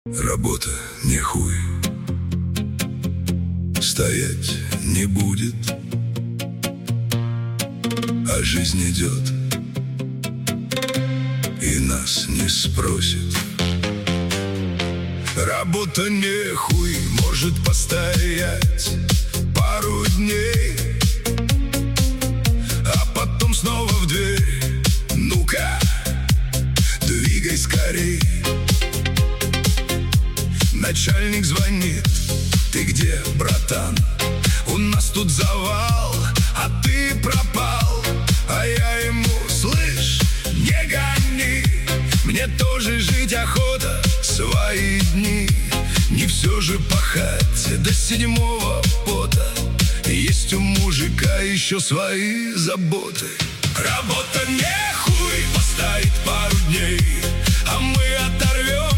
Работа не хуй, стоять не будет, а жизнь идет и нас не спросит. Работа не хуй, может постоять пару дней, а потом снова в дверь. Ну-ка, двигай скорей. Начальник звонит: ты где, братан? У нас тут завал, а ты пропал. А я ему: слышь, не гони, мне тоже жить охота свои дни. Не все же пахать до седьмого пота, есть у мужика еще свои заботы. Работа не хуй, постоит пару дней, а мы оторвем